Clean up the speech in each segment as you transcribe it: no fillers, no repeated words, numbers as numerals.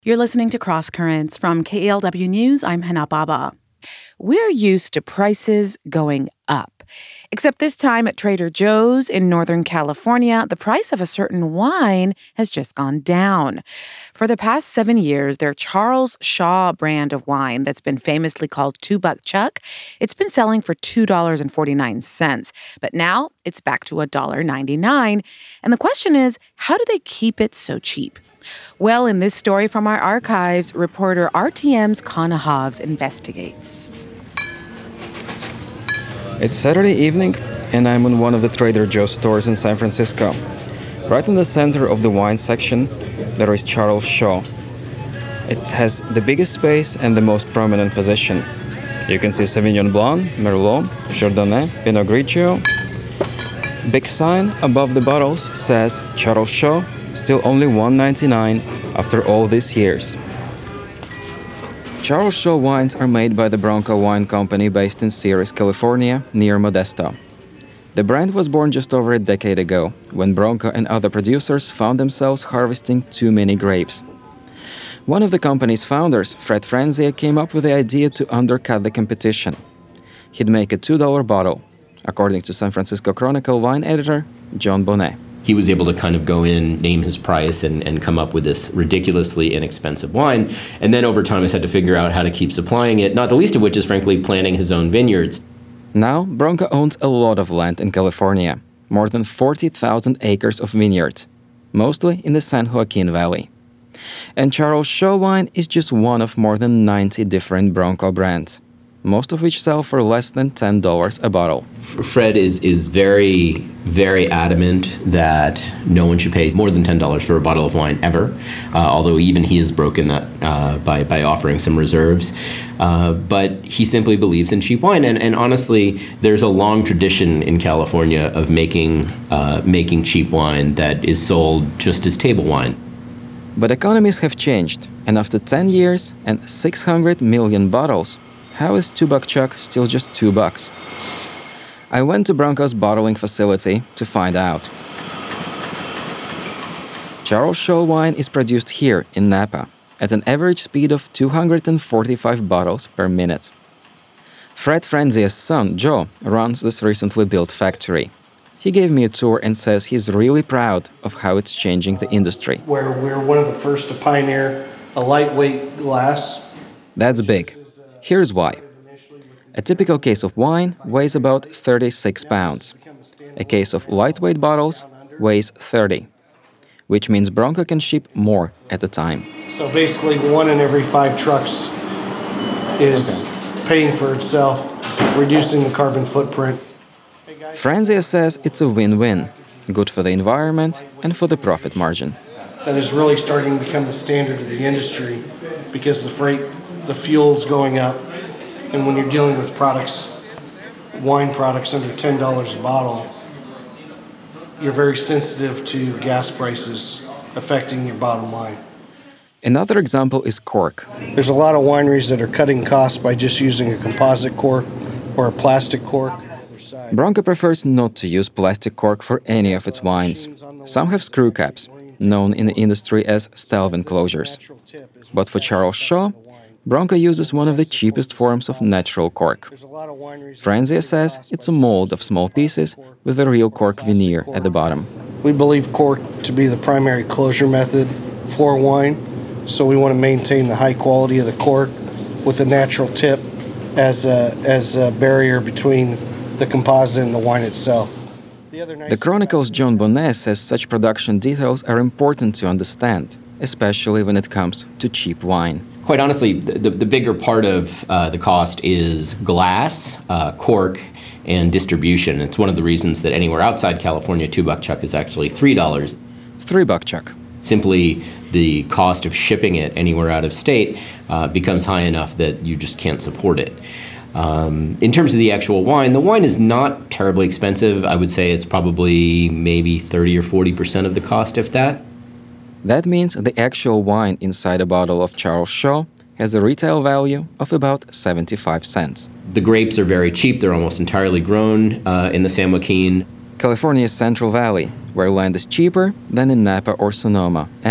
You're listening to Cross Currents from KALW News. I'm Hannah Baba. We're used to prices going up. Except this time at Trader Joe's in Northern California, the price of a certain wine has just gone down. For the past 7 years, their Charles Shaw brand of wine that's been famously called $2 Chuck, it's been selling for $2.49. But now it's back to $1.99. And the question is, how do they keep it so cheap? Well, in this story from our archives, reporter RTM's Connor Hobbs investigates. It's Saturday evening, and I'm in one of the Trader Joe's stores in San Francisco. Right in the center of the wine section, there is Charles Shaw. It has the biggest space and the most prominent position. You can see Sauvignon Blanc, Merlot, Chardonnay, Pinot Grigio. Big sign above the bottles says Charles Shaw, still only $1.99 after all these years. Charles Shaw wines are made by the Bronco Wine Company based in Ceres, California, near Modesto. The brand was born just over a decade ago, when Bronco and other producers found themselves harvesting too many grapes. One of the company's founders, Fred Franzia, came up with the idea to undercut the competition. He'd make a $2 bottle, according to San Francisco Chronicle wine editor John Bonnet. He was able to kind of go in, name his price, and come up with this ridiculously inexpensive wine. And then over time, he's had to figure out how to keep supplying it, not the least of which is, frankly, planting his own vineyards. Now, Bronco owns a lot of land in California, more than 40,000 acres of vineyards, mostly in the San Joaquin Valley. And Charles Shaw wine is just one of more than 90 different Bronco brands, most of which sell for less than $10 a bottle. Fred is very, very adamant that no one should pay more than $10 for a bottle of wine ever, although even he has broken that by offering some reserves. But he simply believes in cheap wine. And honestly, there's a long tradition in California of making cheap wine that is sold just as table wine. But economies have changed, and after 10 years and 600 million bottles, how is $2 Chuck still just $2? I went to Bronco's bottling facility to find out. Charles Shaw wine is produced here in Napa at an average speed of 245 bottles per minute. Fred Franzia's son, Joe, runs this recently built factory. He gave me a tour and says he's really proud of how it's changing the industry. Where we're one of the first to pioneer a lightweight glass. That's big. Here's why. A typical case of wine weighs about 36 pounds. A case of lightweight bottles weighs 30, which means Bronco can ship more at a time. So basically 1 in every 5 trucks is paying for itself, reducing the carbon footprint. Franzia says it's a win-win, good for the environment and for the profit margin. That is really starting to become the standard of the industry because the fuel's going up, and when you're dealing with wine products under $10 a bottle, you're very sensitive to gas prices affecting your bottom line. Another example is cork. There's a lot of wineries that are cutting costs by just using a composite cork or a plastic cork. Bronco prefers not to use plastic cork for any of its wines. Some have screw caps, known in the industry as Stelvin closures. But for Charles Shaw, Bronco uses one of the cheapest forms of natural cork. Franzia says it's a mold of small pieces with a real cork veneer at the bottom. We believe cork to be the primary closure method for wine, so we want to maintain the high quality of the cork with a natural tip as a barrier between the composite and the wine itself. The Chronicle's John Bonnet says such production details are important to understand, especially when it comes to cheap wine. Quite honestly, the bigger part of the cost is glass, cork, and distribution. It's one of the reasons that anywhere outside California, $2 Chuck is actually $3. $3 Chuck. Simply the cost of shipping it anywhere out of state becomes high enough that you just can't support it. In terms of the actual wine, the wine is not terribly expensive. I would say it's probably maybe 30 or 40% of the cost, if that. That means the actual wine inside a bottle of Charles Shaw has a retail value of about 75 cents. The grapes are very cheap. They're almost entirely grown in the San Joaquin. California's Central Valley, where land is cheaper than in Napa or Sonoma, and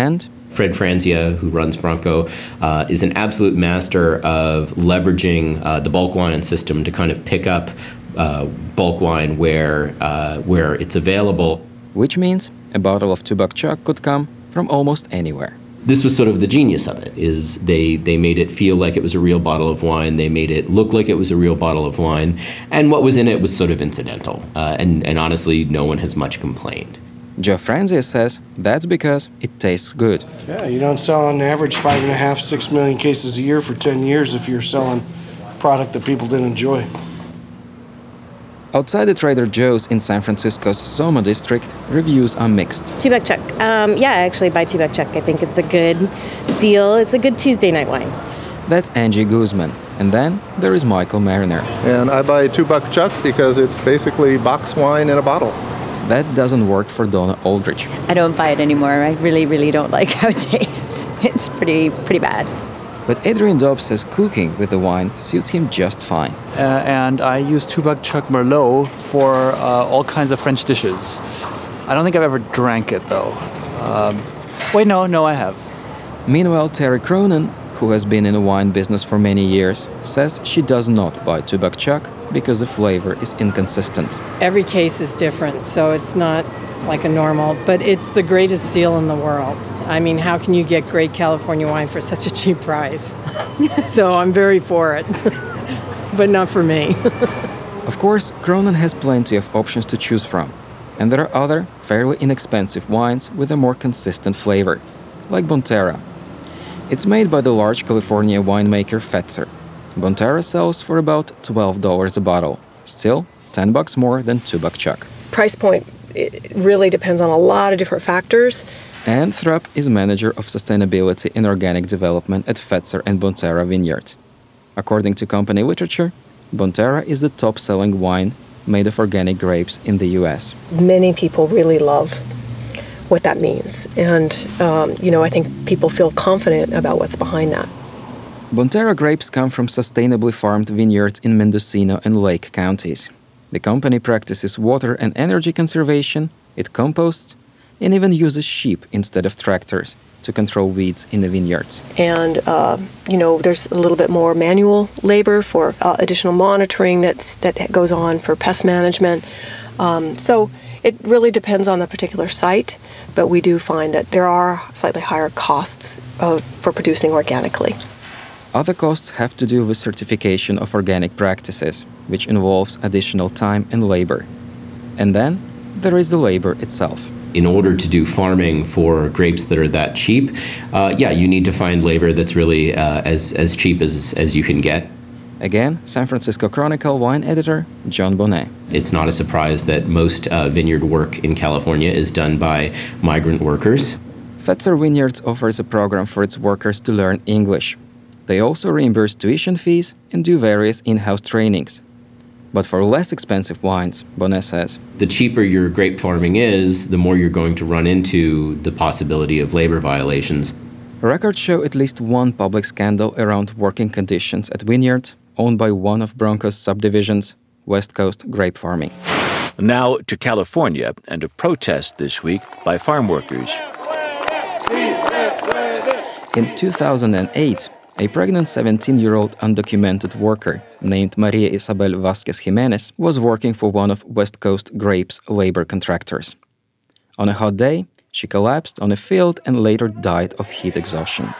Fred Franzia, who runs Bronco, is an absolute master of leveraging the bulk wine system to kind of pick up bulk wine where it's available. Which means a bottle of $2 Chuck could come from almost anywhere. This was sort of the genius of it, is they made it feel like it was a real bottle of wine. They made it look like it was a real bottle of wine. And what was in it was sort of incidental. And honestly, no one has much complained. Joe Franzia says that's because it tastes good. Yeah, you don't sell on average 5.5, 6 million cases a year for 10 years if you're selling product that people didn't enjoy. Outside the Trader Joe's in San Francisco's Soma district, reviews are mixed. $2 Chuck. Yeah, I actually buy $2 Chuck. I think it's a good deal. It's a good Tuesday night wine. That's Angie Guzman. And then there is Michael Mariner. And I buy $2 Chuck because it's basically box wine in a bottle. That doesn't work for Donna Aldrich. I don't buy it anymore. I really don't like how it tastes. It's pretty bad. But Adrian Dobbs says cooking with the wine suits him just fine. And I use $2 Chuck Merlot for all kinds of French dishes. I don't think I've ever drank it, though. No, I have. Meanwhile, Terry Cronin, who has been in the wine business for many years, says she does not buy $2 Chuck because the flavor is inconsistent. Every case is different, so it's not like a normal, but it's the greatest deal in the world. I mean, how can you get great California wine for such a cheap price? So I'm very for it, but not for me. Of course, Cronin has plenty of options to choose from, and there are other, fairly inexpensive wines with a more consistent flavor, like Bonterra. It's made by the large California winemaker Fetzer. Bonterra sells for about $12 a bottle, still $10 more than $2 Chuck. Price point, it really depends on a lot of different factors. Anne Thrupp is manager of sustainability and organic development at Fetzer and Bonterra Vineyards. According to company literature, Bonterra is the top-selling wine made of organic grapes in the U.S. Many people really love what that means. And, I think people feel confident about what's behind that. Bonterra grapes come from sustainably farmed vineyards in Mendocino and Lake counties. The company practices water and energy conservation, it composts, and even uses sheep instead of tractors to control weeds in the vineyards. And, there's a little bit more manual labor for additional monitoring that goes on for pest management. So it really depends on the particular site, but we do find that there are slightly higher costs for producing organically. Other costs have to do with certification of organic practices, which involves additional time and labor. And then there is the labor itself. In order to do farming for grapes that are that cheap, you need to find labor that's really as cheap as you can get. Again, San Francisco Chronicle wine editor John Bonnet. It's not a surprise that most vineyard work in California is done by migrant workers. Fetzer Vineyards offers a program for its workers to learn English. They also reimburse tuition fees and do various in-house trainings. But for less expensive wines, Bonnet says, the cheaper your grape farming is, the more you're going to run into the possibility of labor violations. Records show at least one public scandal around working conditions at vineyards owned by one of Bronco's subdivisions, West Coast Grape Farming. Now to California and a protest this week by farm workers. In 2008, a pregnant 17-year-old undocumented worker named Maria Isabel Vasquez Jimenez was working for one of West Coast Grape's labor contractors. On a hot day, she collapsed on a field and later died of heat exhaustion.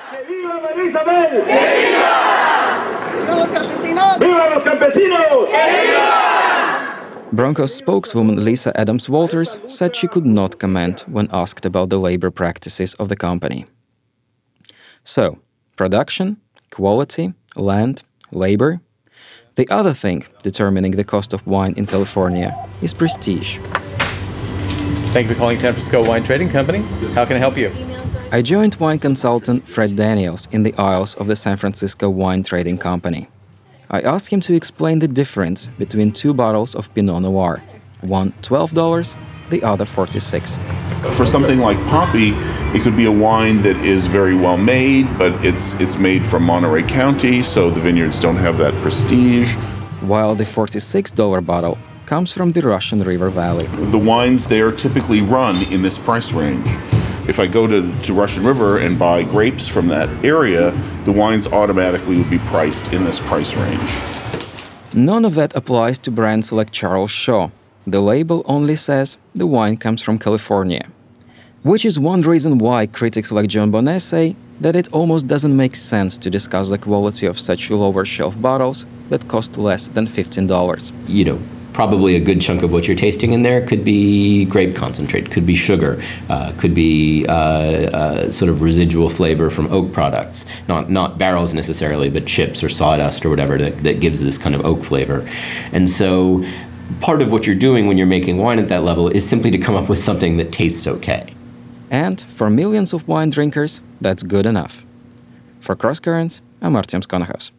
Bronco's spokeswoman Lisa Adams Walters said she could not comment when asked about the labor practices of the company. So, production, quality, land, labor. The other thing determining the cost of wine in California is prestige. Thank you for calling San Francisco Wine Trading Company. How can I help you? I joined wine consultant Fred Daniels in the aisles of the San Francisco Wine Trading Company. I asked him to explain the difference between two bottles of Pinot Noir, one $12, the other $46. For something like Poppy, it could be a wine that is very well made, but it's made from Monterey County, so the vineyards don't have that prestige. While the $46 bottle comes from the Russian River Valley. The wines there typically run in this price range. if I go to Russian River and buy grapes from that area, the wines automatically would be priced in this price range. None of that applies to brands like Charles Shaw. The label only says the wine comes from California. Which is one reason why critics like John Bonnet say that it almost doesn't make sense to discuss the quality of such lower shelf bottles that cost less than $15. You know, probably a good chunk of what you're tasting in there could be grape concentrate, could be sugar, could be sort of residual flavor from oak products. Not barrels necessarily, but chips or sawdust or whatever that gives this kind of oak flavor. And so part of what you're doing when you're making wine at that level is simply to come up with something that tastes okay. And for millions of wine drinkers, that's good enough. For Cross Currents, I'm Artyom Skonohaus.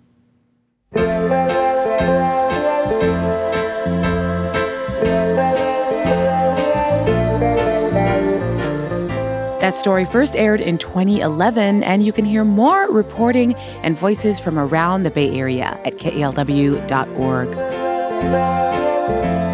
That story first aired in 2011, and you can hear more reporting and voices from around the Bay Area at KALW.org.